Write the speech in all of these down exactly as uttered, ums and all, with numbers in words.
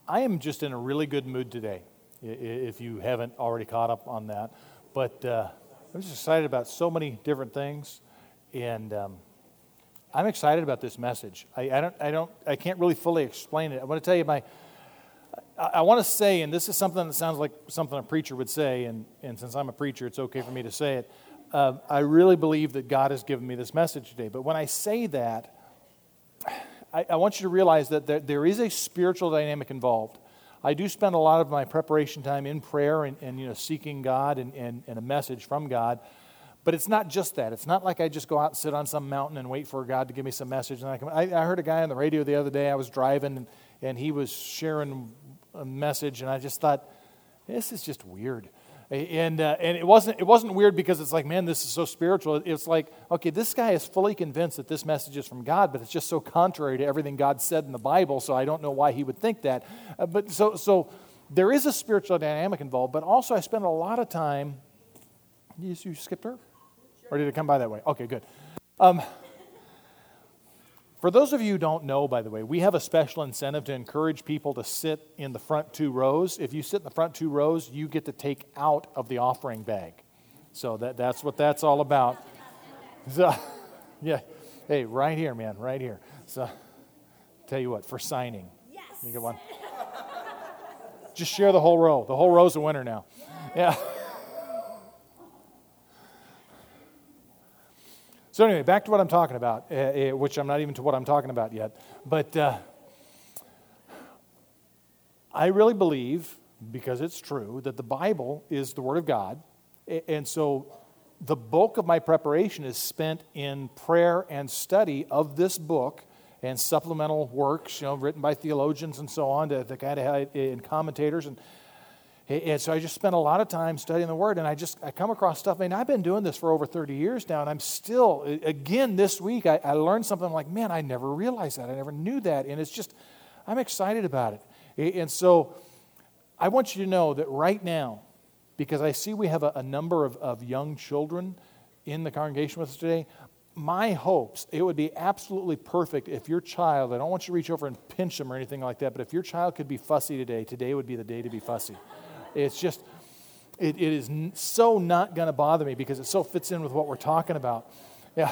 I am just in a really good mood today, i- i- if you haven't already caught up on that. But uh, I'm just excited about so many different things, and um, I'm excited about this message. I, I don't, I don't, I can't really fully explain it. I want to tell you my. I, I want to say, and this is something that sounds like something a preacher would say, and, and since I'm a preacher, it's okay for me to say it. Uh, I really believe that God has given me this message today. But when I say that, I, I want you to realize that there, there is a spiritual dynamic involved. I do spend a lot of my preparation time in prayer and, and you know, seeking God and, and, and a message from God. But it's not just that. It's not like I just go out and sit on some mountain and wait for God to give me some message. And I, come, I, I heard a guy on the radio the other day. I was driving, and, and he was sharing a message, and I just thought, this is just weird. And uh, and it wasn't it wasn't weird because it's like, man, this is so spiritual. It's like, okay, this guy is fully convinced that this message is from God, but it's just so contrary to everything God said in the Bible, so I don't know why he would think that. Uh, but so so there is a spiritual dynamic involved, but also I spend a lot of time. You, you skipped her? Or did it come by that way? Okay, good. Um, for those of you who don't know, by the way, we have a special incentive to encourage people to sit in the front two rows. If you sit in the front two rows, you get to take out of the offering bag. So that, that's what that's all about. So, yeah. Hey, right here, man, right here. So, tell you what, for signing. Yes. You get one. Just share the whole row. The whole row's a winner now. Yeah. So anyway, back to what I'm talking about, uh, uh, which I'm not even to what I'm talking about yet. But uh, I really believe, because it's true, that the Bible is the Word of God. And so the bulk of my preparation is spent in prayer and study of this book and supplemental works, you know, written by theologians and so on, to, to kind of and commentators. And And so I just spent a lot of time studying the Word, and I just I come across stuff. I mean, I've been doing this for over thirty years now, and I'm still, again, this week, I, I learned something. I'm like, man, I never realized that. I never knew that. And it's just, I'm excited about it. And so I want you to know that right now, because I see we have a, a number of, of young children in the congregation with us today, my hopes, it would be absolutely perfect if your child, I don't want you to reach over and pinch them or anything like that, but if your child could be fussy today, today would be the day to be fussy. It's just, it, it is n- so not going to bother me because it so fits in with what we're talking about. Yeah.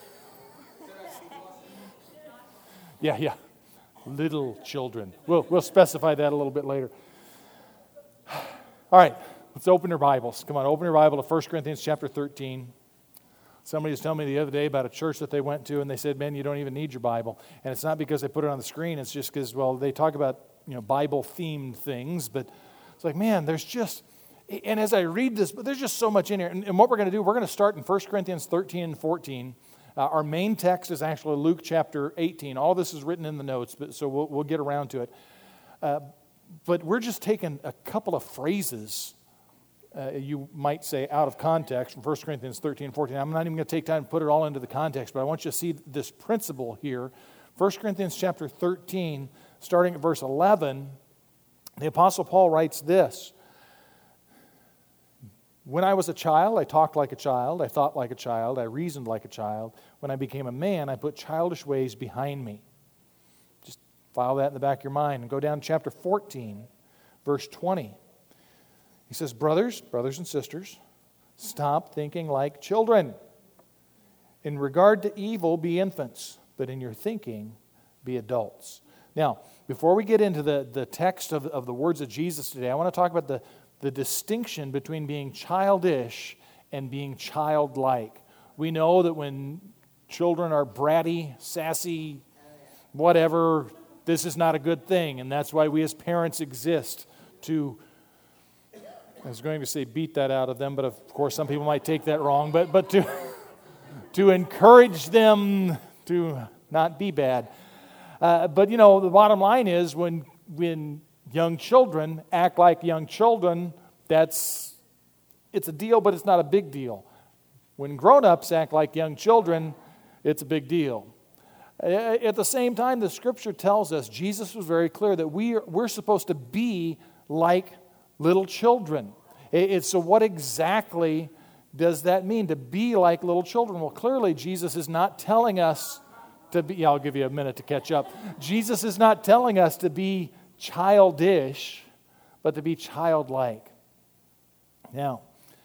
Yeah, yeah. Little children. We'll, we'll specify that a little bit later. All right, let's open your Bibles. Come on, open your Bible to First Corinthians chapter thirteen. Somebody was telling me the other day about a church that they went to, and they said, man, you don't even need your Bible. And it's not because they put it on the screen. It's just because, well, they talk about, you know, Bible-themed things, but it's like, man, there's just, and as I read this, but there's just so much in here. And, and what we're going to do, we're going to start in First Corinthians thirteen and fourteen. Uh, our main text is actually Luke chapter eighteen. All this is written in the notes, but so we'll, we'll get around to it. Uh, but we're just taking a couple of phrases, uh, you might say, out of context from First Corinthians thirteen and fourteen. I'm not even going to take time to put it all into the context, but I want you to see this principle here. First Corinthians chapter thirteen, starting at verse eleven, the Apostle Paul writes this: when I was a child, I talked like a child, I thought like a child, I reasoned like a child. When I became a man, I put childish ways behind me. Just file that in the back of your mind and go down to chapter fourteen, verse twenty. He says, brothers, brothers and sisters, stop thinking like children. In regard to evil, be infants, but in your thinking, be adults. Now, before we get into the, the text of, of the words of Jesus today, I want to talk about the, the distinction between being childish and being childlike. We know that when children are bratty, sassy, whatever, this is not a good thing, and that's why we as parents exist to, I was going to say beat that out of them, but of course some people might take that wrong, but, but to, to encourage them to not be bad. Uh, but, you know, the bottom line is when when young children act like young children, that's, it's a deal, but it's not a big deal. When grown-ups act like young children, it's a big deal. At the same time, the Scripture tells us, Jesus was very clear that we are, we're supposed to be like little children. It, so what exactly does that mean, to be like little children? Well, clearly Jesus is not telling us to be, yeah, I'll give you a minute to catch up. Jesus is not telling us to be childish, but to be childlike. Now,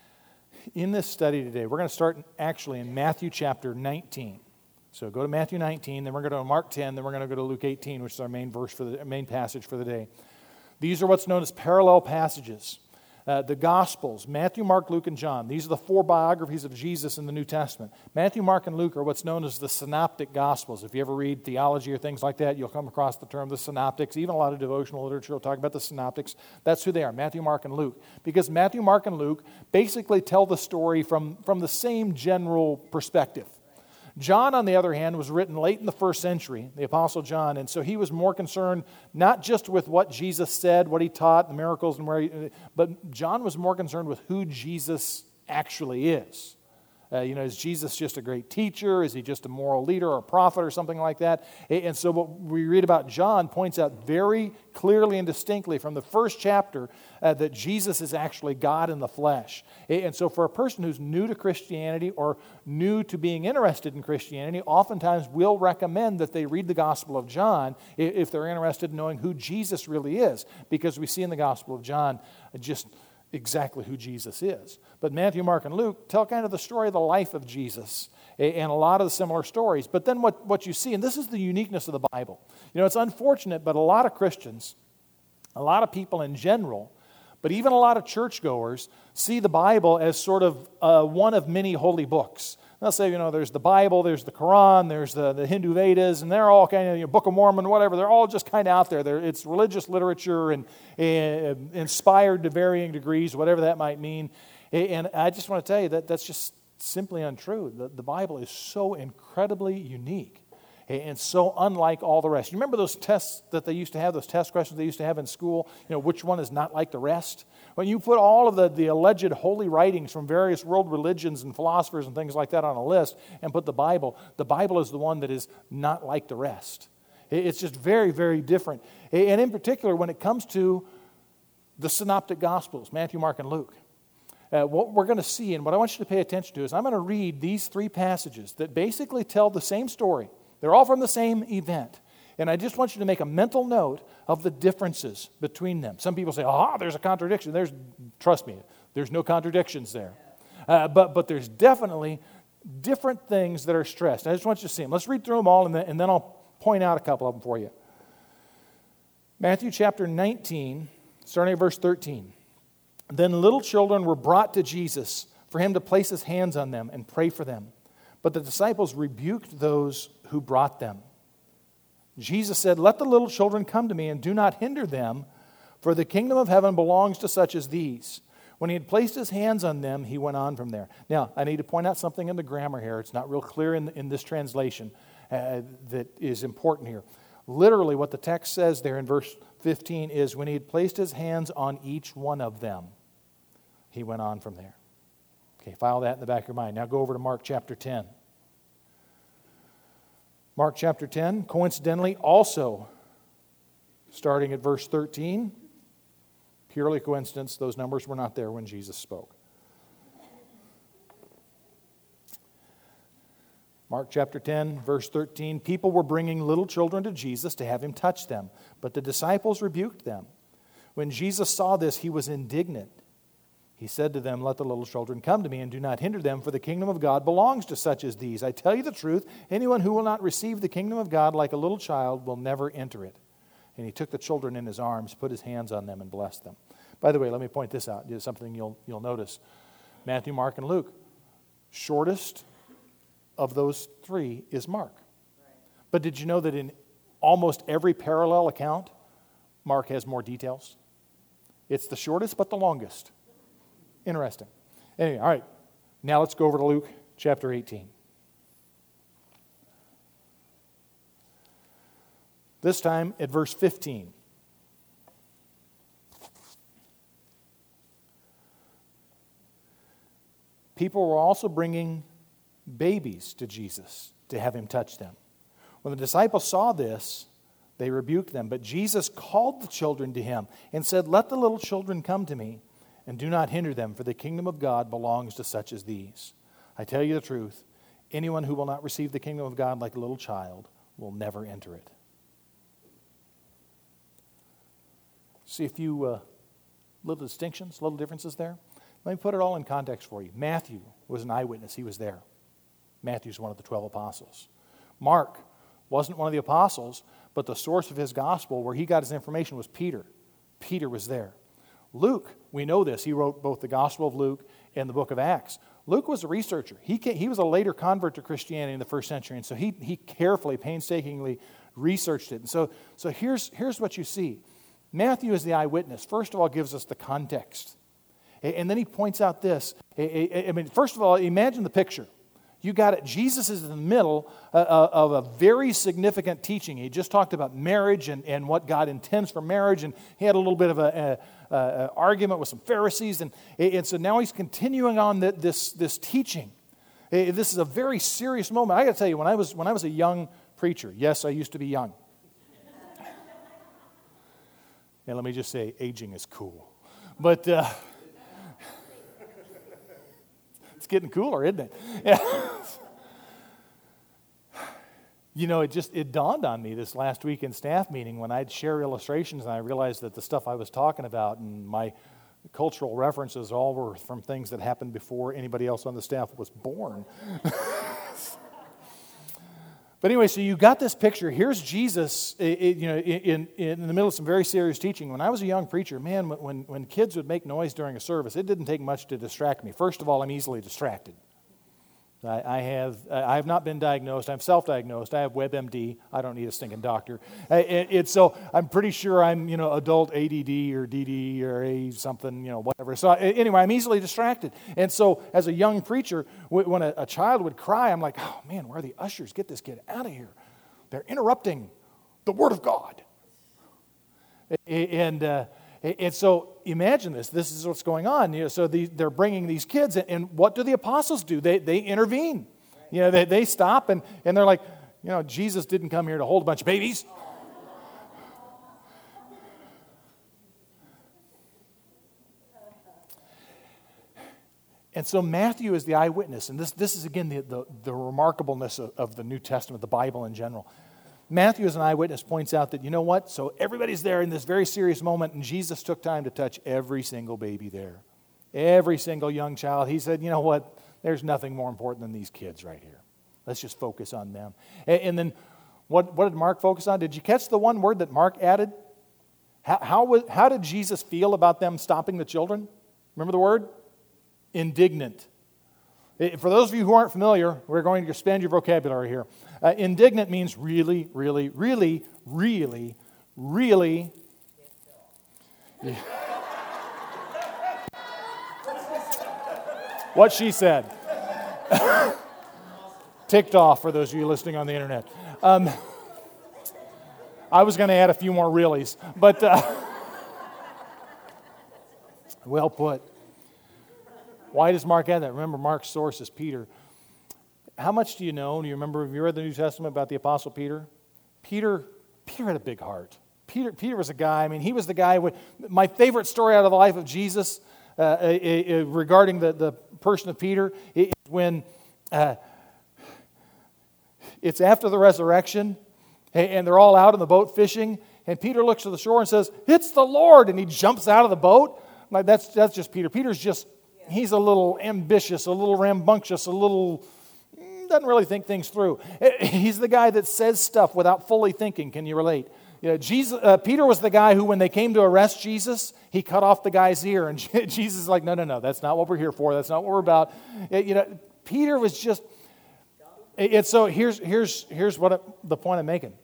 in this study today, we're going to start actually in Matthew chapter nineteen. So go to Matthew nineteen, then we're going to go to Mark ten, then we're going to go to Luke eighteen, which is our main verse for the main passage for the day. These are what's known as parallel passages. Uh, the Gospels, Matthew, Mark, Luke, and John. These are the four biographies of Jesus in the New Testament. Matthew, Mark, and Luke are what's known as the synoptic Gospels. If you ever read theology or things like that, you'll come across the term the synoptics. Even a lot of devotional literature will talk about the synoptics. That's who they are, Matthew, Mark, and Luke. Because Matthew, Mark, and Luke basically tell the story from, from the same general perspective. John, on the other hand, was written late in the first century, the Apostle John, and so he was more concerned not just with what Jesus said, what he taught, the miracles, and where he, but John was more concerned with who Jesus actually is. Uh, you know, is Jesus just a great teacher? Is he just a moral leader or a prophet or something like that? And so what we read about John points out very clearly and distinctly from the first chapter uh, that Jesus is actually God in the flesh. And so for a person who's new to Christianity or new to being interested in Christianity, oftentimes we'll recommend that they read the Gospel of John if they're interested in knowing who Jesus really is, because we see in the Gospel of John just exactly who Jesus is. But Matthew, Mark, and Luke tell kind of the story of the life of Jesus and a lot of the similar stories. But then what, what you see, and this is the uniqueness of the Bible. You know, it's unfortunate, but a lot of Christians, a lot of people in general, but even a lot of churchgoers see the Bible as sort of uh, one of many holy books. They'll say, you know, there's the Bible, there's the Quran, there's the, the Hindu Vedas, and they're all kind of, you know, Book of Mormon, whatever. They're all just kind of out there. They're, it's religious literature and, and inspired to varying degrees, whatever that might mean. And I just want to tell you that that's just simply untrue. The, the Bible is so incredibly unique and so unlike all the rest. You remember those tests that they used to have, those test questions they used to have in school? You know, which one is not like the rest? When you put all of the, the alleged holy writings from various world religions and philosophers and things like that on a list and put the Bible, the Bible is the one that is not like the rest. It's just very, very different. And in particular, when it comes to the synoptic Gospels, Matthew, Mark, and Luke, uh, what we're going to see and what I want you to pay attention to is I'm going to read these three passages that basically tell the same story. They're all from the same event. And I just want you to make a mental note of the differences between them. Some people say, ah, there's a contradiction. There's, trust me, there's no contradictions there. Uh, but, but there's definitely different things that are stressed. I just want you to see them. Let's read through them all, and then, and then I'll point out a couple of them for you. Matthew chapter nineteen, starting at verse thirteen. Then little children were brought to Jesus for him to place his hands on them and pray for them. But the disciples rebuked those who brought them. Jesus said, "Let the little children come to me and do not hinder them, for the kingdom of heaven belongs to such as these." When he had placed his hands on them, he went on from there. Now, I need to point out something in the grammar here. It's not real clear in, in this translation uh, that is important here. Literally, what the text says there in verse fifteen is, when he had placed his hands on each one of them, he went on from there. Okay, file that in the back of your mind. Now go over to Mark chapter ten. Mark chapter ten, coincidentally, also starting at verse thirteen, purely coincidence, those numbers were not there when Jesus spoke. Mark chapter ten, verse thirteen, people were bringing little children to Jesus to have him touch them, but the disciples rebuked them. When Jesus saw this, he was indignant. He said to them, "Let the little children come to me and do not hinder them, for the kingdom of God belongs to such as these. I tell you the truth, anyone who will not receive the kingdom of God like a little child will never enter it." And he took the children in his arms, put his hands on them, and blessed them. By the way, let me point this out. It's something you'll, you'll notice. Matthew, Mark, and Luke. Shortest of those three is Mark. But did you know that in almost every parallel account, Mark has more details? It's the shortest but the longest. Interesting. Anyway, all right. Now let's go over to Luke chapter eighteen. This time at verse fifteen. People were also bringing babies to Jesus to have him touch them. When the disciples saw this, they rebuked them. But Jesus called the children to him and said, "Let the little children come to me, and do not hinder them, for the kingdom of God belongs to such as these. I tell you the truth, anyone who will not receive the kingdom of God like a little child will never enter it." See a few uh, little distinctions, little differences there? Let me put it all in context for you. Matthew was an eyewitness. He was there. Matthew's one of the twelve apostles. Mark wasn't one of the apostles, but the source of his gospel, where he got his information, was Peter. Peter was there. Luke, we know this. He wrote both the Gospel of Luke and the book of Acts. Luke was a researcher. He came, he was a later convert to Christianity in the first century, and so he, he carefully, painstakingly researched it. And so, so here's, here's what you see. Matthew is the eyewitness. First of all, gives us the context. And then he points out this. I mean, first of all, imagine the picture. You got it. Jesus is in the middle of a very significant teaching. He just talked about marriage and, and what God intends for marriage, and he had a little bit of an argument with some Pharisees, and, and so now he's continuing on the, this, this teaching. This is a very serious moment. I got to tell you, when I was when I was a young preacher, yes, I used to be young. And let me just say, aging is cool, but. Uh, It's getting cooler, isn't it? Yeah. You know, it just, it dawned on me this last week in staff meeting when I'd share illustrations and I realized that the stuff I was talking about and my cultural references all were from things that happened before anybody else on the staff was born. But anyway, so you got this picture. Here's Jesus, it, you know, in, in the middle of some very serious teaching. When I was a young preacher, man, when, when kids would make noise during a service, it didn't take much to distract me. First of all, I'm easily distracted. I, I have I have not been diagnosed. I'm self-diagnosed. I have WebMD. I don't need a stinking doctor. It, it, so I'm pretty sure I'm, you know, adult A D D or D D or A something, you know, whatever. So anyway, I'm easily distracted. And so as a young preacher, when a, a child would cry, I'm like, oh man, where are the ushers? Get this kid out of here. They're interrupting the Word of God. And uh, and so imagine this. This is what's going on. You know, so the, they're bringing these kids, and, and what do the apostles do? They they intervene. You know, they, they stop, and, and they're like, you know, Jesus didn't come here to hold a bunch of babies. And so Matthew is the eyewitness, and this, this is, again, the, the, the remarkableness of, of the New Testament, the Bible in general. Matthew, as an eyewitness, points out that, you know what? So everybody's there in this very serious moment, and Jesus took time to touch every single baby there. Every single young child. He said, you know what? There's nothing more important than these kids right here. Let's just focus on them. And, and then what, what did Mark focus on? Did you catch the one word that Mark added? How, how, was, how did Jesus feel about them stopping the children? Remember the word? Indignant. For those of you who aren't familiar, we're going to expand your vocabulary here. Uh, indignant means really, really, really, really, really. Yeah. What she said. Ticked off for those of you listening on the internet. Um, I was going to add a few more reallys, but uh, well put. Why does Mark add that? Remember, Mark's source is Peter. How much do you know? Do you remember, have you read the New Testament about the Apostle Peter? Peter, Peter had a big heart. Peter, Peter was a guy, I mean, he was the guy, with, my favorite story out of the life of Jesus uh, uh, uh, regarding the, the person of Peter is when uh, it's after the resurrection, and they're all out in the boat fishing, and Peter looks to the shore and says, "It's the Lord," and he jumps out of the boat. Like, that's, that's just Peter. Peter's just, he's a little ambitious, a little rambunctious, a little, doesn't really think things through. He's the guy that says stuff without fully thinking. Can you relate? You know, Jesus, uh, Peter was the guy who, when they came to arrest Jesus, he cut off the guy's ear. And Jesus is like, no, no, no, that's not what we're here for. That's not what we're about. You know, Peter was just, it's so here's, here's, here's what I, the point I'm making.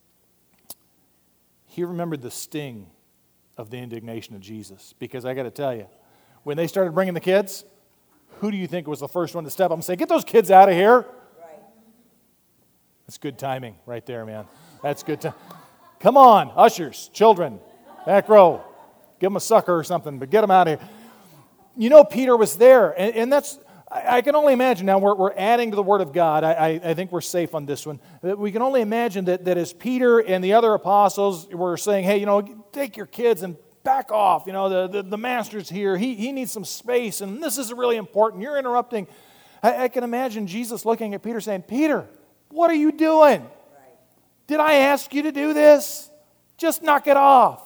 He remembered the sting of the indignation of Jesus. Because I got to tell you, when they started bringing the kids, who do you think was the first one to step up and say, "Get those kids out of here"? Right. That's good timing right there, man. That's good time. Come on, ushers, children, back row. Give them a sucker or something, but get them out of here. You know, Peter was there, and, and that's, I, I can only imagine now, we're, we're adding to the Word of God. I, I, I think we're safe on this one. We can only imagine that, that as Peter and the other apostles were saying, hey, you know, take your kids and back off. You know, the, the, the master's here. He, he needs some space, and this is really important. You're interrupting. I, I can imagine Jesus looking at Peter saying, "Peter, what are you doing? Did I ask you to do this? Just knock it off."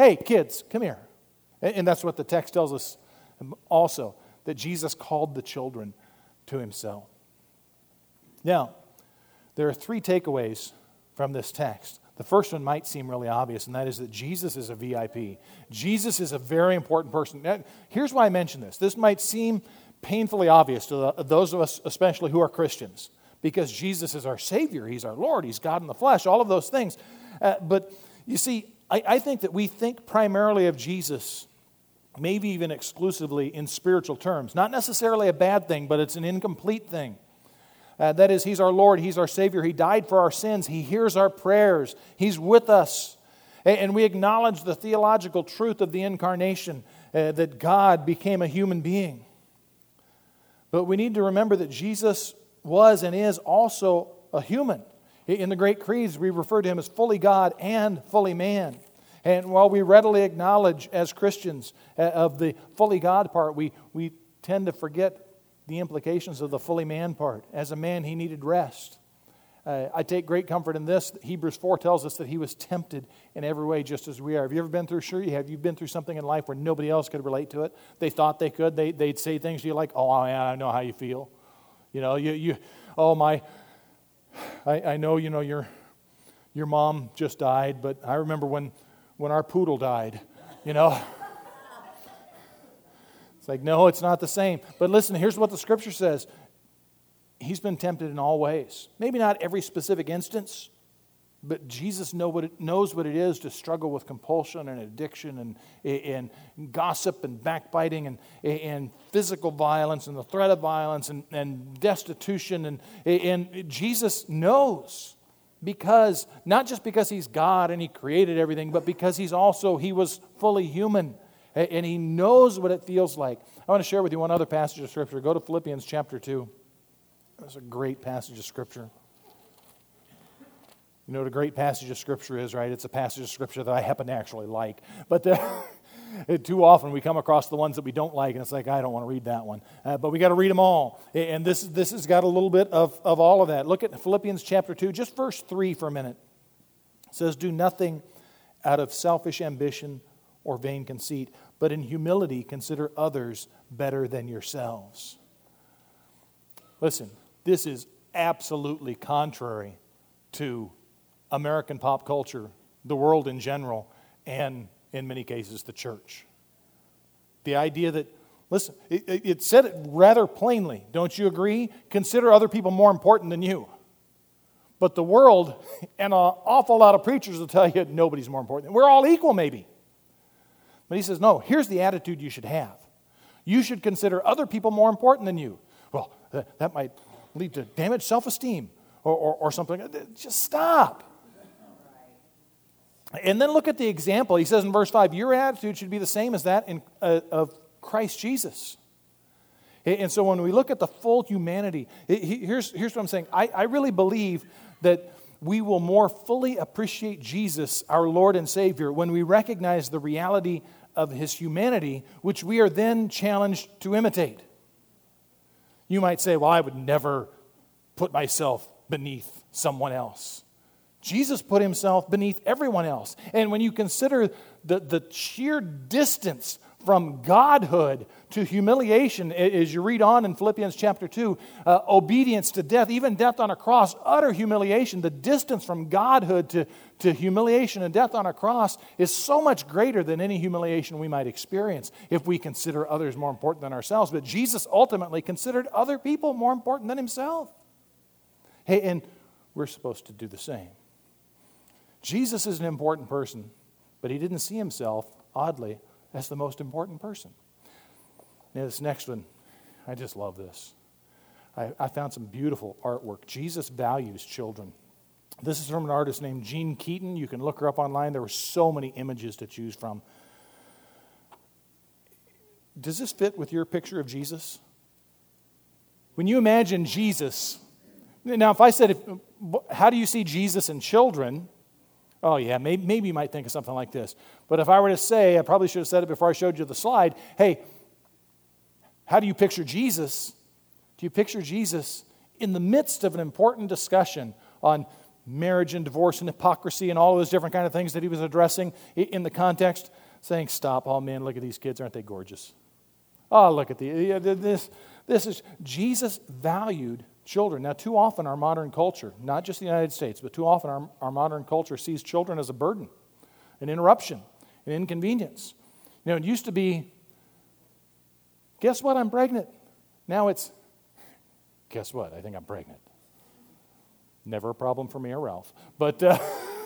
hey, kids, come here. And that's what the text tells us also, that Jesus called the children to himself. Now, there are three takeaways from this text. The first one might seem really obvious, and that is that Jesus is a V I P. Jesus is a very important person. Now, here's why I mention this. This might seem painfully obvious to the, those of us, especially who are Christians, because Jesus is our Savior. He's our Lord. He's God in the flesh, all of those things. Uh, but you see, I, I think that we think primarily of Jesus, maybe even exclusively in spiritual terms. Not necessarily a bad thing, but it's an incomplete thing. Uh, that is, He's our Lord, He's our Savior, He died for our sins, He hears our prayers, He's with us. And, and we acknowledge the theological truth of the incarnation, uh, that God became a human being. But we need to remember that Jesus was and is also a human. In the great creeds, we refer to Him as fully God and fully man. And while we readily acknowledge as Christians uh, of the fully God part, we, we tend to forget the implications of the fully man part. As a man, He needed rest. Uh, I take great comfort in this. Hebrews four tells us that He was tempted in every way just as we are. Have you ever been through, sure you have, you've been through something in life where nobody else could relate to it? They thought they could. They, they'd say things to you like, oh, yeah, I know how you feel. You know, you, you oh, my, I, I know, you know, your, your mom just died, but I remember when, when our poodle died, you know. It's like, no, it's not the same. But listen, here's what the Scripture says. He's been tempted in all ways. Maybe not every specific instance, but Jesus know what it, knows what it is to struggle with compulsion and addiction and, and gossip and backbiting and, and physical violence and the threat of violence and, and destitution. And, and Jesus knows because, not just because He's God and He created everything, but because He's also, He was fully human. And He knows what it feels like. I want to share with you one other passage of Scripture. Go to Philippians chapter two. That's a great passage of Scripture. You know what a great passage of Scripture is, right? It's a passage of Scripture that I happen to actually like. But the, too often we come across the ones that we don't like, and it's like, I don't want to read that one. Uh, but we got to read them all. And this, this has got a little bit of, of all of that. Look at Philippians chapter two, just verse three for a minute. It says, do nothing out of selfish ambition or vain conceit, but in humility consider others better than yourselves. Listen, this is absolutely contrary to American pop culture, the world in general, and in many cases the church. The idea that, listen, it, it said it rather plainly, don't you agree? Consider other people more important than you. But the world and an awful lot of preachers will tell you nobody's more important. We're all equal maybe. But he says, no, here's the attitude you should have. You should consider other people more important than you. Well, that, that might lead to damaged self-esteem or, or, or something. Just stop. And then look at the example. He says in verse five, your attitude should be the same as that in, uh, of Christ Jesus. And so when we look at the full humanity, here's, here's what I'm saying. I, I really believe that we will more fully appreciate Jesus, our Lord and Savior, when we recognize the reality of His humanity, which we are then challenged to imitate. You might say, well, I would never put myself beneath someone else. Jesus put Himself beneath everyone else. And when you consider the, the sheer distance from godhood to humiliation, as you read on in Philippians chapter two, uh, obedience to death, even death on a cross, utter humiliation, the distance from godhood to, to humiliation and death on a cross is so much greater than any humiliation we might experience if we consider others more important than ourselves. But Jesus ultimately considered other people more important than Himself. Hey, and we're supposed to do the same. Jesus is an important person, but He didn't see Himself, oddly, as the most important person. Now, this next one, I just love this. I, I found some beautiful artwork. Jesus values children. This is from an artist named Jean Keaton. You can look her up online. There were so many images to choose from. Does this fit with your picture of Jesus? When you imagine Jesus, now if I said, if, how do you see Jesus in children? Oh yeah, maybe, maybe you might think of something like this. But if I were to say, I probably should have said it before I showed you the slide, hey, how do you picture Jesus? Do you picture Jesus in the midst of an important discussion on marriage and divorce and hypocrisy and all those different kind of things that he was addressing in the context, saying, stop, oh man, look at these kids, aren't they gorgeous? Oh, look at the, this, this is, Jesus valued children. Now, too often our modern culture, not just the United States, but too often our, our modern culture sees children as a burden, an interruption, an inconvenience. You know, it used to be, guess what, I'm pregnant. Now it's, guess what, I think I'm pregnant. Never a problem for me or Ralph. But, uh,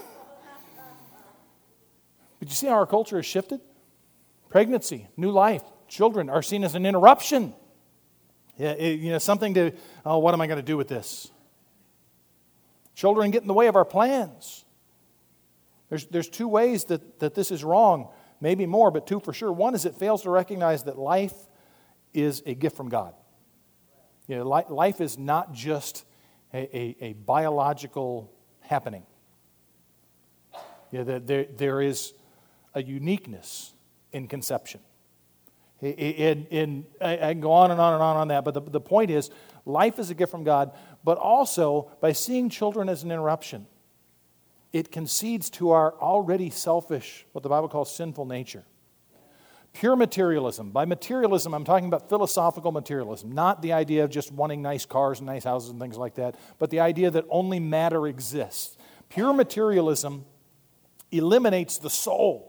but you see how our culture has shifted? Pregnancy, new life, children are seen as an interruption. Yeah, it, you know, something to, oh, what am I going to do with this? Children get in the way of our plans. There's, there's two ways that, that this is wrong, maybe more, but two for sure. One is it fails to recognize that life is a gift from God. You know, li- life is not just a, a, a biological happening. You know, there, there is a uniqueness in conception. In, in, I can go on and on and on on that, but the, the point is, life is a gift from God, but also, by seeing children as an interruption, it concedes to our already selfish, what the Bible calls sinful nature. Pure materialism. By materialism, I'm talking about philosophical materialism, not the idea of just wanting nice cars and nice houses and things like that, but the idea that only matter exists. Pure materialism eliminates the soul.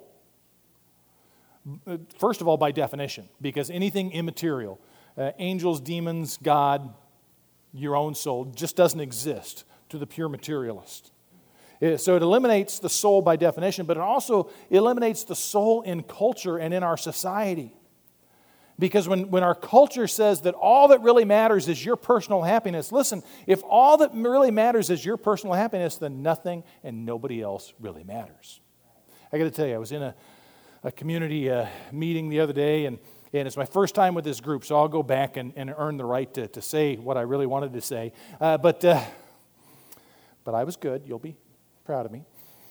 First of all, by definition, because anything immaterial, uh, angels, demons, God, your own soul, just doesn't exist to the pure materialist. Uh, So it eliminates the soul by definition, but it also eliminates the soul in culture and in our society. Because when, when our culture says that all that really matters is your personal happiness, listen, if all that really matters is your personal happiness, then nothing and nobody else really matters. I got to tell you, I was in a a community uh, meeting the other day, and, and it's my first time with this group, so I'll go back and, and earn the right to, to say what I really wanted to say. Uh, but, uh, but I was good. You'll be proud of me.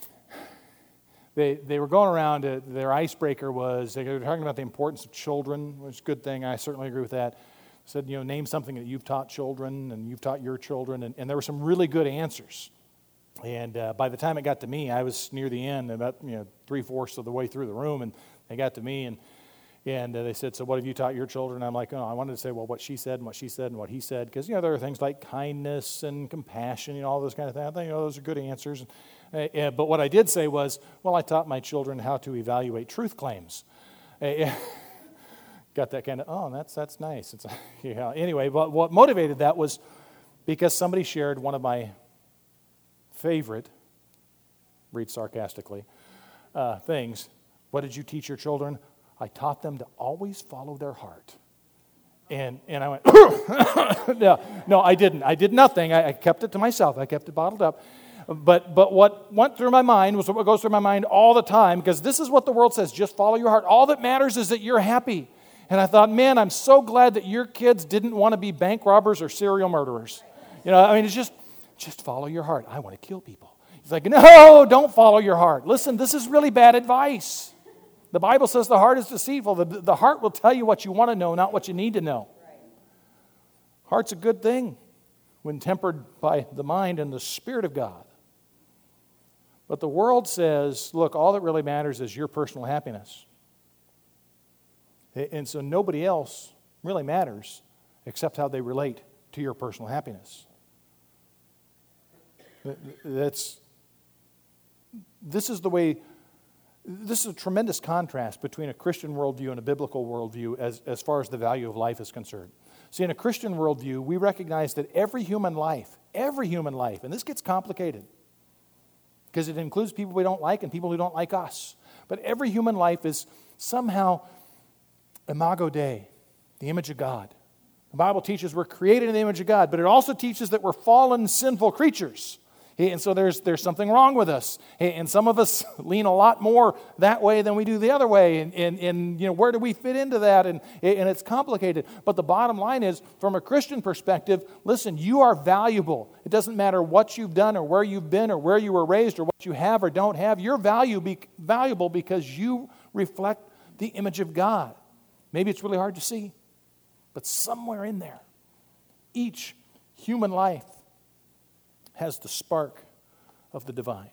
They, they were going around, uh, their icebreaker was, they were talking about the importance of children, which is a good thing. I certainly agree with that. Said, you know, name something that you've taught children and you've taught your children, and, and there were some really good answers. And uh, by the time it got to me, I was near the end, about you know three-fourths of the way through the room, and they got to me, and and uh, they said, so what have you taught your children? I'm like, oh, I wanted to say, well, what she said and what she said and what he said, because, you know, there are things like kindness and compassion, you know, all those kind of things. I think, you know, those are good answers. Uh, uh, but what I did say was, well, I taught my children how to evaluate truth claims. Uh, got that kind of, oh, that's that's nice. It's, yeah. Anyway, but what motivated that was because somebody shared one of my favorite, read sarcastically, uh, things. What did you teach your children? I taught them to always follow their heart. And and I went, no, no, I didn't. I did nothing. I, I kept it to myself. I kept it bottled up. But but what went through my mind was what goes through my mind all the time, because this is what the world says, just follow your heart. All that matters is that you're happy. And I thought, man, I'm so glad that your kids didn't want to be bank robbers or serial murderers. You know, I mean, it's just, Just follow your heart. I want to kill people. He's like, no, don't follow your heart. Listen, this is really bad advice. The Bible says the heart is deceitful. The, the heart will tell you what you want to know, not what you need to know. Heart's a good thing when tempered by the mind and the Spirit of God. But the world says, look, all that really matters is your personal happiness. And so nobody else really matters except how they relate to your personal happiness. That's, this is the way, this is a tremendous contrast between a Christian worldview and a biblical worldview as, as far as the value of life is concerned. See, in a Christian worldview, we recognize that every human life, every human life, and this gets complicated because it includes people we don't like and people who don't like us, but every human life is somehow imago Dei, the image of God. The Bible teaches we're created in the image of God, but it also teaches that we're fallen, sinful creatures. And so there's there's something wrong with us. And some of us lean a lot more that way than we do the other way. And, and, and you know, where do we fit into that? And, and it's complicated. But the bottom line is, from a Christian perspective, listen, you are valuable. It doesn't matter what you've done or where you've been or where you were raised or what you have or don't have. You're value be, valuable because you reflect the image of God. Maybe it's really hard to see, but somewhere in there, each human life has the spark of the divine.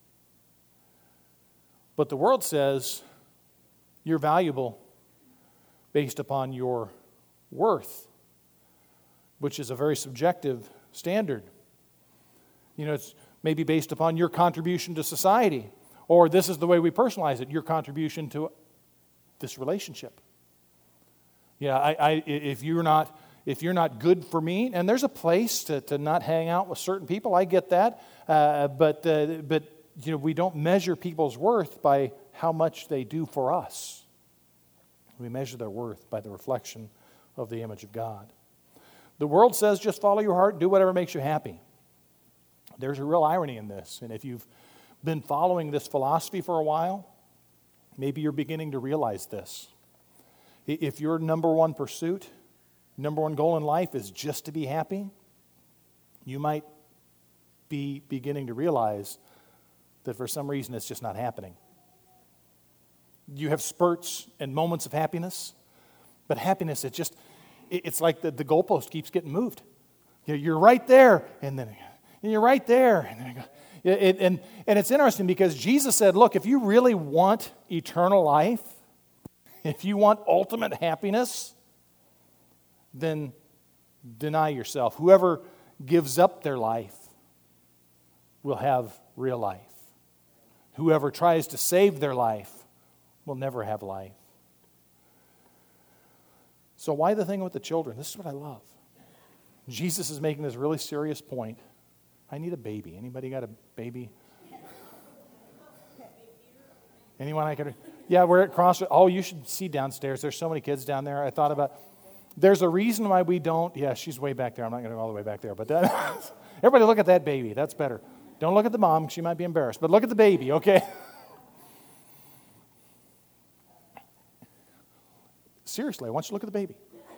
But the world says you're valuable based upon your worth, which is a very subjective standard. You know, it's maybe based upon your contribution to society, or this is the way we personalize it, your contribution to this relationship. Yeah, I, I, if you're not, if you're not good for me, and there's a place to, to not hang out with certain people, I get that, uh, but uh, but you know, we don't measure people's worth by how much they do for us. We measure their worth by the reflection of the image of God. The world says just follow your heart, do whatever makes you happy. There's a real irony in this, and if you've been following this philosophy for a while, maybe you're beginning to realize this. If your number one pursuit, number one goal in life is just to be happy, you might be beginning to realize that for some reason it's just not happening. You have spurts and moments of happiness, but happiness, it just, it's like the, the goalpost keeps getting moved. You're right there, and then and you're right there. And, then it, it, and, and it's interesting because Jesus said, look, if you really want eternal life, if you want ultimate happiness, then deny yourself. Whoever gives up their life will have real life. Whoever tries to save their life will never have life. So why the thing with the children? This is what I love. Jesus is making this really serious point. I need a baby. Anybody got a baby? Anyone I could... Yeah, we're at Crossroads. Oh, you should see downstairs. There's so many kids down there. I thought about... There's a reason why we don't... Yeah, she's way back there. I'm not going to go all the way back there. But that, everybody look at that baby. That's better. Don't look at the mom. She might be embarrassed. But look at the baby, okay? Seriously, I want you to look at the baby.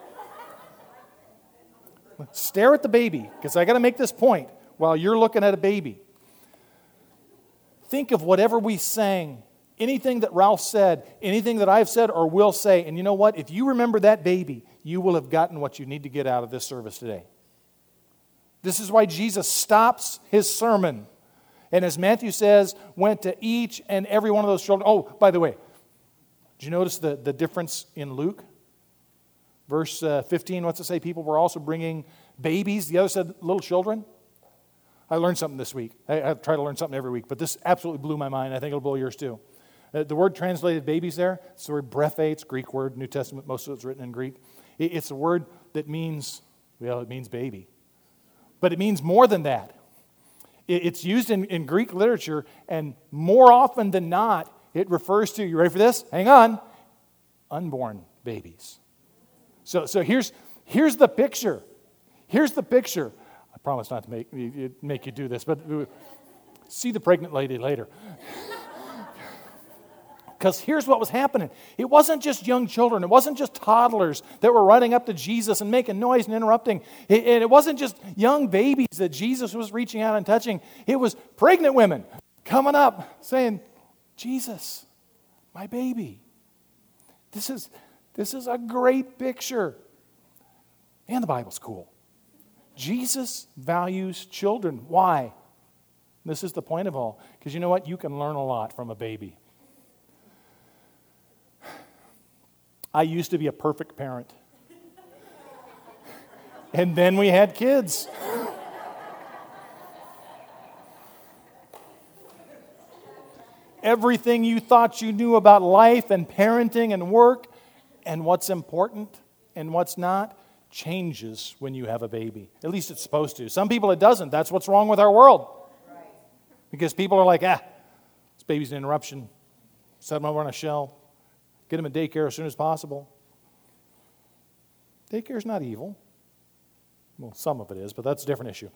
Stare at the baby, because I got to make this point while you're looking at a baby. Think of whatever we sang, anything that Ralph said, anything that I've said or will say, and you know what? If you remember that baby, you will have gotten what you need to get out of this service today. This is why Jesus stops his sermon. And as Matthew says, went to each and every one of those children. Oh, by the way, did you notice the, the difference in Luke? Verse uh, fifteen, what's it say? People were also bringing babies. The other said little children. I learned something this week. I, I try to learn something every week, but this absolutely blew my mind. I think it'll blow yours too. Uh, the word translated babies there, it's the word brephe. It's a Greek word. New Testament, most of it's written in Greek. It, it's a word that means, well, it means baby. But it means more than that. It, it's used in, in Greek literature, and more often than not, it refers to, you ready for this? Hang on. Unborn babies. So, so here's, here's the picture. Here's the picture. I promise not to make, make you do this, but see the pregnant lady later. Because here's what was happening. It wasn't just young children. It wasn't just toddlers that were running up to Jesus and making noise and interrupting. It, and it wasn't just young babies that Jesus was reaching out and touching. It was pregnant women coming up saying, Jesus, my baby. This is, this is a great picture. And the Bible's cool. Jesus values children. Why? This is the point of all. Because you know what? You can learn a lot from a baby. I used to be a perfect parent. And then we had kids. Everything you thought you knew about life and parenting and work and what's important and what's not changes when you have a baby. At least it's supposed to. Some people it doesn't. That's what's wrong with our world. Because people are like, ah, this baby's an interruption. Set them over on a shelf. Get them in daycare as soon as possible. Daycare's not evil. Well, some of it is, but that's a different issue.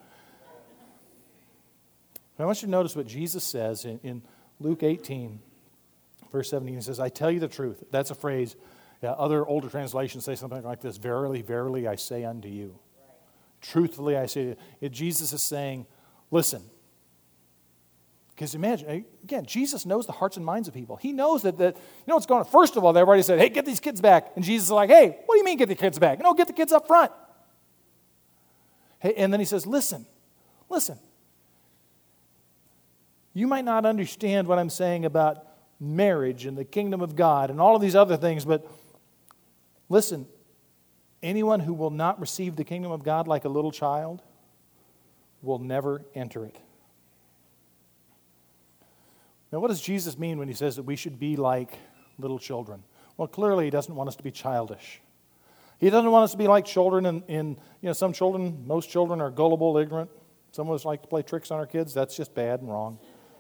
I want you to notice what Jesus says in, in Luke eighteen, verse seventeen. He says, I tell you the truth. That's a phrase. Yeah, other older translations say something like this. Verily, verily, I say unto you. Right. Truthfully, I say to you. Jesus is saying, listen. Because imagine, again, Jesus knows the hearts and minds of people. He knows that, that, you know what's going on. First of all, they've already said, hey, get these kids back. And Jesus is like, hey, what do you mean get the kids back? No, get the kids up front. Hey, and then he says, listen, listen. You might not understand what I'm saying about marriage and the kingdom of God and all of these other things, but listen, anyone who will not receive the kingdom of God like a little child will never enter it. Now, what does Jesus mean when he says that we should be like little children? Well, clearly he doesn't want us to be childish. He doesn't want us to be like children in, in you know, some children, most children are gullible, ignorant. Some of us like to play tricks on our kids. That's just bad and wrong.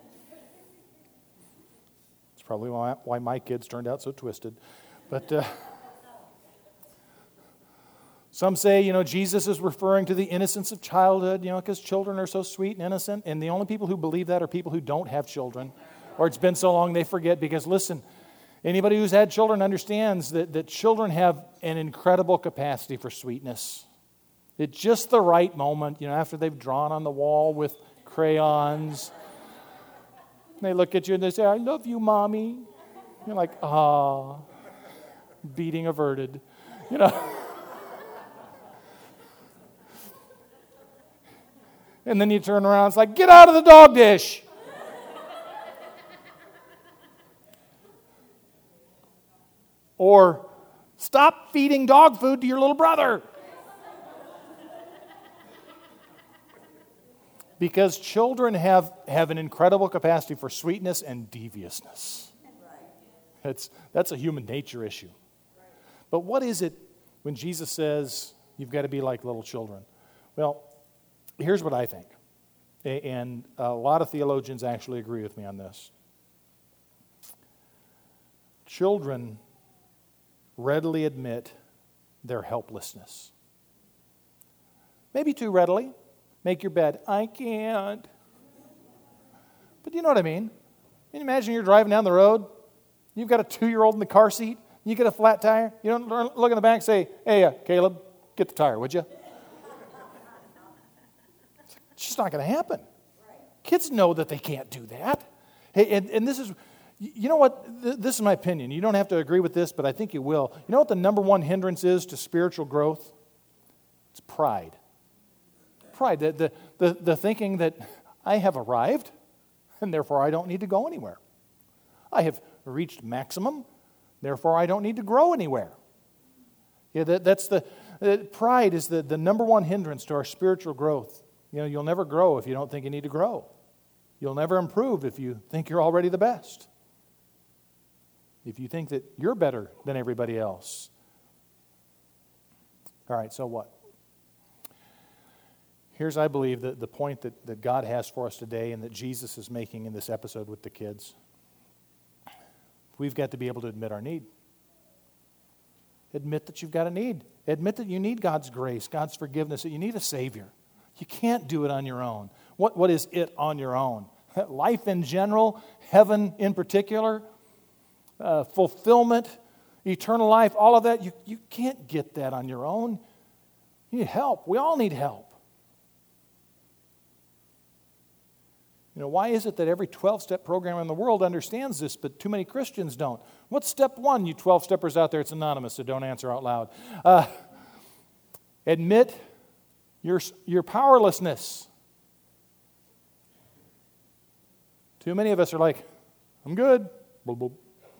It's probably why, why my kids turned out so twisted. But uh, some say, you know, Jesus is referring to the innocence of childhood, you know, because children are so sweet and innocent. And the only people who believe that are people who don't have children. Or it's been so long they forget. Because listen, anybody who's had children understands that, that children have an incredible capacity for sweetness. At just the right moment, you know, after they've drawn on the wall with crayons, they look at you and they say, "I love you, Mommy." You're like, ah, beating averted, you know. And then you turn around, it's like, "Get out of the dog dish." Or, "Stop feeding dog food to your little brother." Because children have, have an incredible capacity for sweetness and deviousness. It's, that's a human nature issue. But what is it when Jesus says you've got to be like little children? Well, here's what I think. And a lot of theologians actually agree with me on this. Children readily admit their helplessness. Maybe too readily. Make your bed. "I can't." But you know what I mean. Can you imagine you're driving down the road, you've got a two-year-old in the car seat, you get a flat tire, you don't look in the back and say, "Hey, uh, Caleb, get the tire, would you?" It's just not going to happen. Kids know that they can't do that. Hey, and, and this is, you know what, this is my opinion. You don't have to agree with this, but I think you will. You know what the number one hindrance is to spiritual growth? It's pride. Pride, the, the, the, the thinking that I have arrived, and therefore I don't need to go anywhere. I have reached maximum, therefore I don't need to grow anywhere. Yeah, that, that's the uh, pride is the, the number one hindrance to our spiritual growth. You know, you'll never grow if you don't think you need to grow. You'll never improve if you think you're already the best. If you think that you're better than everybody else. All right, so what? Here's, I believe, the, the point that, that God has for us today and that Jesus is making in this episode with the kids. We've got to be able to admit our need. Admit that you've got a need. Admit that you need God's grace, God's forgiveness, that you need a Savior. You can't do it on your own. What, what is it on your own? Life in general, heaven in particular, uh, fulfillment, eternal life, all of that, you, you can't get that on your own. You need help. We all need help. You know, why is it that every twelve-step program in the world understands this, but too many Christians don't? What's step one, you twelve-steppers out there? It's anonymous, so don't answer out loud. Uh, admit your, your powerlessness. Too many of us are like, "I'm good. Boop, boop.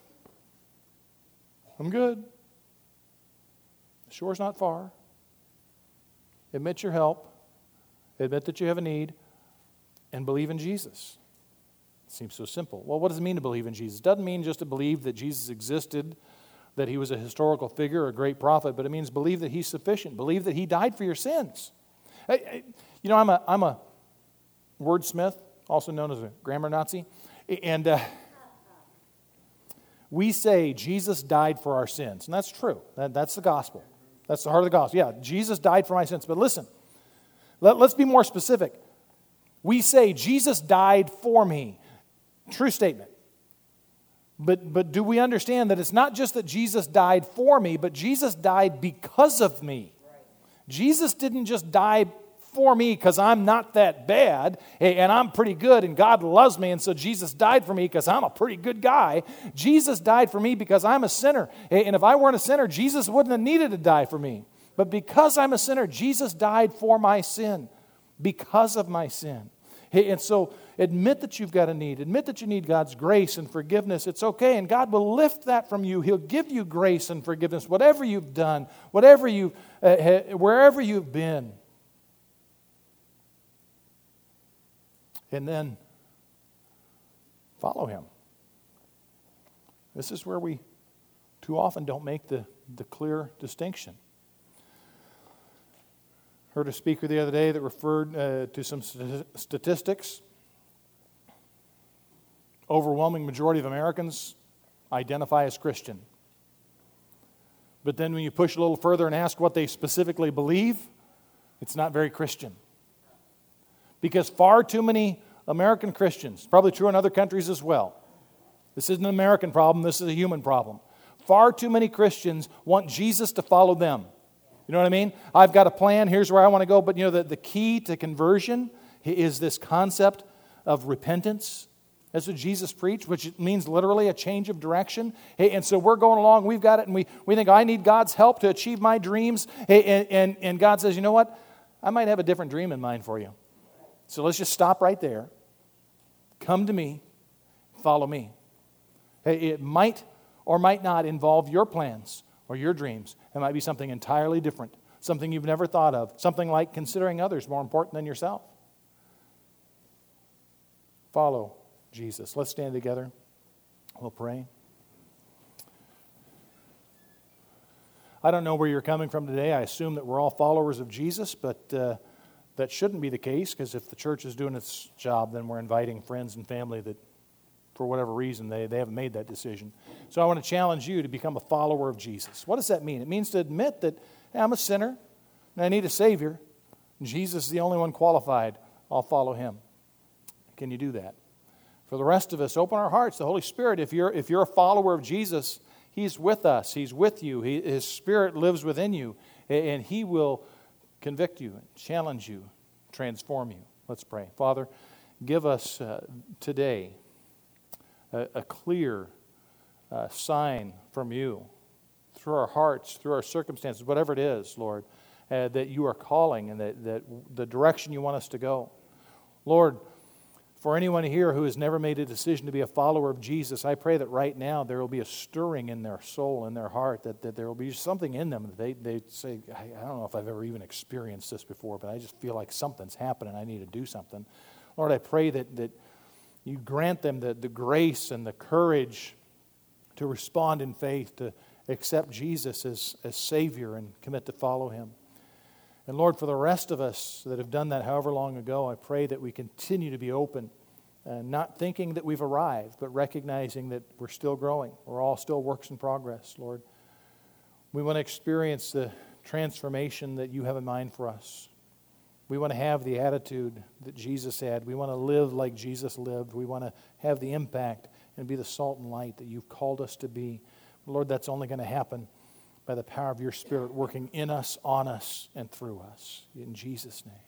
I'm good. The shore's not far." Admit your help. Admit that you have a need. And believe in Jesus. It seems so simple. Well, what does it mean to believe in Jesus? It doesn't mean just to believe that Jesus existed, that he was a historical figure, a great prophet, but it means believe that he's sufficient. Believe that he died for your sins. I, I, you know, I'm a, I'm a wordsmith, also known as a grammar Nazi, and uh, we say Jesus died for our sins, and that's true. That, that's the gospel. That's the heart of the gospel. Yeah, Jesus died for my sins. But listen, let, let's be more specific. We say, Jesus died for me. True statement. But, but do we understand that it's not just that Jesus died for me, but Jesus died because of me? Right. Jesus didn't just die for me because I'm not that bad and I'm pretty good and God loves me, and so Jesus died for me because I'm a pretty good guy. Jesus died for me because I'm a sinner. And if I weren't a sinner, Jesus wouldn't have needed to die for me. But because I'm a sinner, Jesus died for my sin. Because of my sin. Hey, and so admit that you've got a need. Admit that you need God's grace and forgiveness. It's okay, and God will lift that from you. He'll give you grace and forgiveness, whatever you've done, whatever you, uh, wherever you've been. And then follow Him. This is where we too often don't make the, the clear distinction. Heard a speaker the other day that referred uh, to some st- statistics. Overwhelming majority of Americans identify as Christian. But then when you push a little further and ask what they specifically believe, it's not very Christian. Because far too many American Christians, probably true in other countries as well, this isn't an American problem, this is a human problem. Far too many Christians want Jesus to follow them. You know what I mean? I've got a plan, here's where I want to go. But you know, the, the key to conversion is this concept of repentance. That's what Jesus preached, which means literally a change of direction. Hey, and so we're going along, we've got it, and we, we think, I need God's help to achieve my dreams. Hey, and, and, and God says, you know what? I might have a different dream in mind for you. So let's just stop right there. Come to me, follow me. Hey, it might or might not involve your plans or your dreams. It might be something entirely different, something you've never thought of, something like considering others more important than yourself. Follow Jesus. Let's stand together. We'll pray. I don't know where you're coming from today. I assume that we're all followers of Jesus, but uh, that shouldn't be the case, because if the church is doing its job, then we're inviting friends and family that, for whatever reason, they, they haven't made that decision. So I want to challenge you to become a follower of Jesus. What does that mean? It means to admit that, hey, I'm a sinner and I need a Savior. And Jesus is the only one qualified. I'll follow Him. Can you do that? For the rest of us, open our hearts. The Holy Spirit, if you're, if you're a follower of Jesus, He's with us. He's with you. He, His Spirit lives within you. And He will convict you, challenge you, transform you. Let's pray. Father, give us uh, today a, a clear uh, sign from You through our hearts, through our circumstances, whatever it is, Lord, uh, that You are calling and that, that the direction You want us to go. Lord, for anyone here who has never made a decision to be a follower of Jesus, I pray that right now there will be a stirring in their soul, in their heart, that, that there will be something in them that they, they say, I, I don't know if I've ever even experienced this before, but I just feel like something's happening. I need to do something. Lord, I pray that, that You grant them the, the grace and the courage to respond in faith, to accept Jesus as, as Savior and commit to follow Him. And Lord, for the rest of us that have done that however long ago, I pray that we continue to be open, uh, not thinking that we've arrived, but recognizing that we're still growing. We're all still works in progress, Lord. We want to experience the transformation that You have in mind for us. We want to have the attitude that Jesus had. We want to live like Jesus lived. We want to have the impact and be the salt and light that You've called us to be. Lord, that's only going to happen by the power of Your Spirit working in us, on us, and through us. In Jesus' name.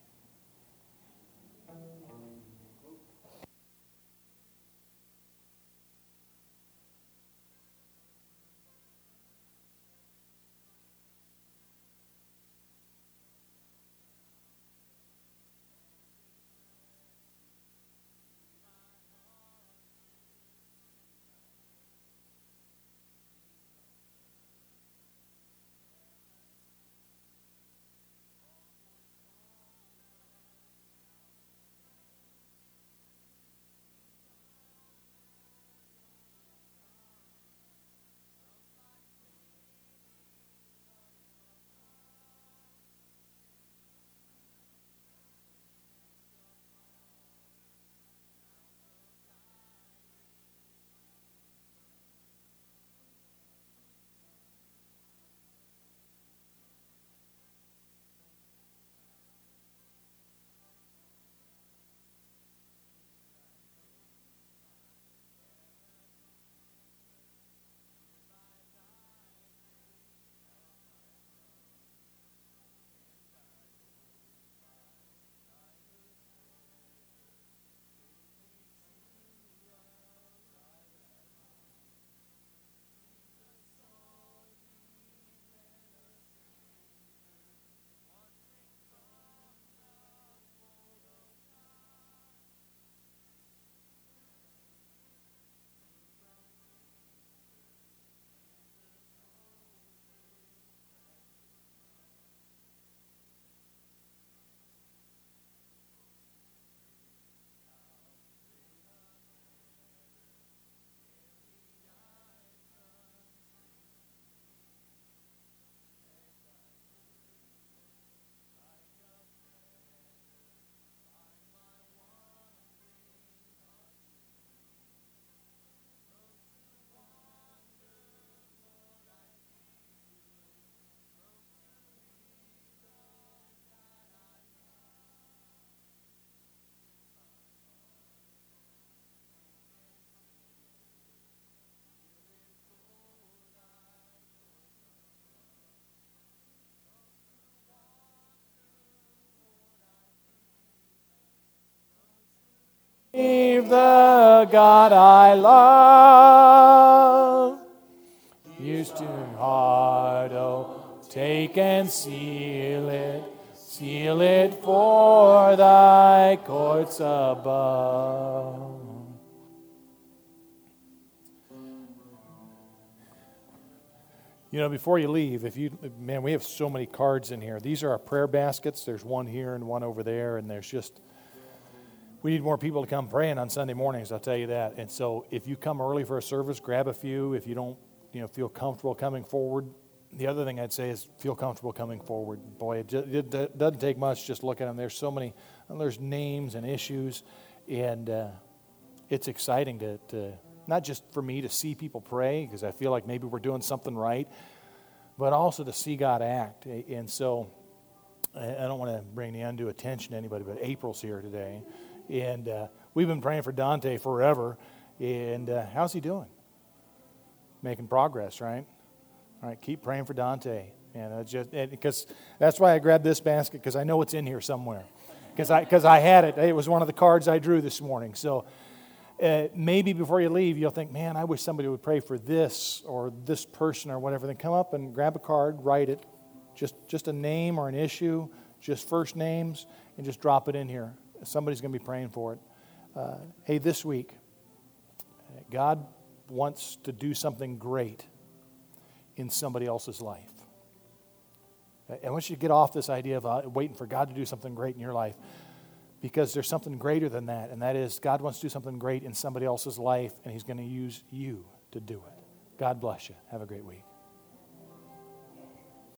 leave the God I love. Used to heart, oh, take and seal it, seal it for thy courts above. You know, before you leave, if you, man, we have so many cards in here. These are our prayer baskets. There's one here and one over there, and there's just, we need more people to come praying on Sunday mornings, I'll tell you that. And so if you come early for a service, grab a few. If you don't, you know, feel comfortable coming forward. The other thing I'd say is feel comfortable coming forward. Boy, it, just, it doesn't take much just looking at them. There's so many, there's names and issues, and uh, it's exciting to, to, not just for me to see people pray, because I feel like maybe we're doing something right, but also to see God act. And so I don't want to bring the undue attention to anybody, but April's here today. And uh, we've been praying for Dante forever. And uh, how's he doing? Making progress, right? All right, keep praying for Dante. And just because that's why I grabbed this basket, because I know it's in here somewhere. Because I because I had it. It was one of the cards I drew this morning. So uh, maybe before you leave, you'll think, man, I wish somebody would pray for this or this person or whatever. Then come up and grab a card, write it, just just a name or an issue, just first names, and just drop it in here. Somebody's going to be praying for it. Uh, hey, this week, God wants to do something great in somebody else's life. I want you to get off this idea of uh, waiting for God to do something great in your life, because there's something greater than that, and that is God wants to do something great in somebody else's life, and He's going to use you to do it. God bless you. Have a great week.